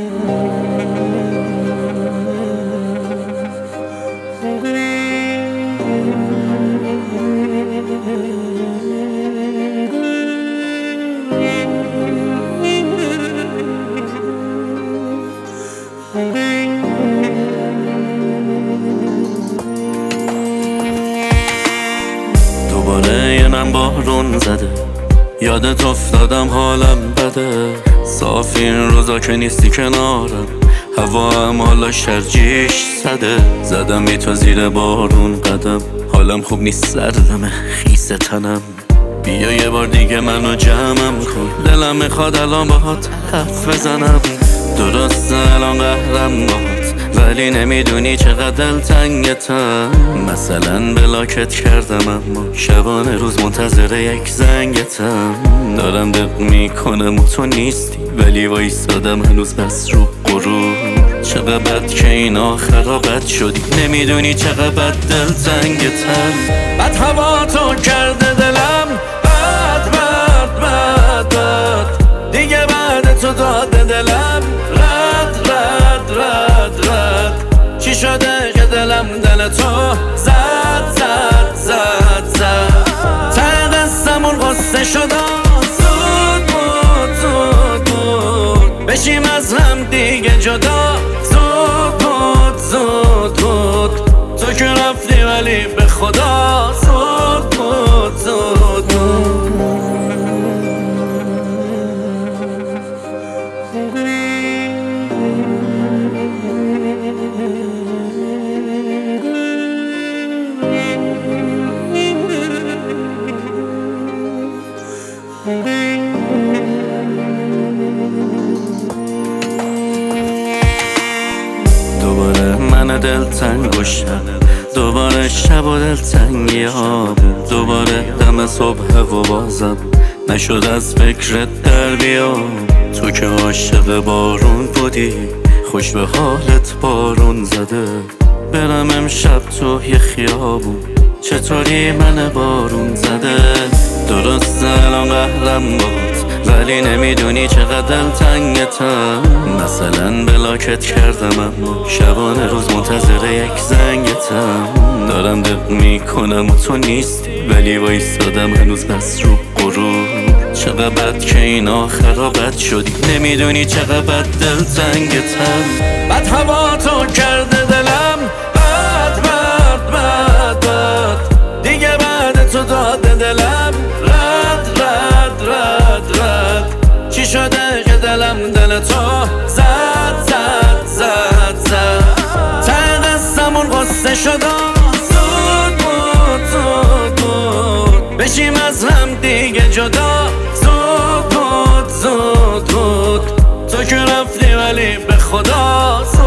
دوباره یه من بارون زده، یادت افتادم حالم بده. صاف این روزا که نیستی کنارم، هوا هم حالا شرجیش زده. زدم بی تو زیر بارون قدم، حالم خوب نیست، سردمه خیس تنم. بیا یه بار دیگه منو جمعم کن، دلم میخواد الان باهات حرف بزنم. درسته الان قهرم باهات، ولی نمیدونی چقدر دلتنگتم. مثلا بلاکت کردم اما شبانه روز منتظر یک زنگتم. دارم دق میکنم و تو نیستی، ولی وایسادم هنوز بس رو غرور. چقدر بد که این آخرا بد شدی، نمیدونی چقدر بد دلتنگتم. بد هوا تو کرده دلم، بد بد بد بد. دیگه بعد تو داده دلم رد رد رد رد. چی شده که دلم دل تو زد زد زد زد. ته قصه‌مون قصه شده، زود بود زود بود. بشیم از هم دیگه جدا، زود بود زود بود. تو که رفتی ولی به خدا زود بود زود بود. دوباره من دلتنگ و شب، دوباره شب و دلتنگی ها بود. دوباره دم صبح و بازم نشد از فکرت در بیام. تو که عاشق بارون بودی، خوش به حالت بارون زده. برم امشب تو یه خیابون، چطوری من بارون زده. درست الان قهرم بود، ولی نمیدونی چقدر دلتنگتم. مثلا بلاکت کردم اما شبانه روز منتظر یک زنگتم. دارم دق میکنم و تو نیستی، ولی وایسادم هنوز بس رو غرور. چقدر بد که این آخرا بد شدی، نمیدونی چقدر بد دلتنگتم. بد هوا تو کرده دلم، بد بد بد بد. دیگه بعد تو داده دلم رد رد رد رد. چی شده که دلم دل تو زد زد زد زد. ته قصه‌مون قصه شده، زود بود زود بود. بشیم از هم دیگه جدا، زود بود زود بود. تو که رفتی ولی به خدا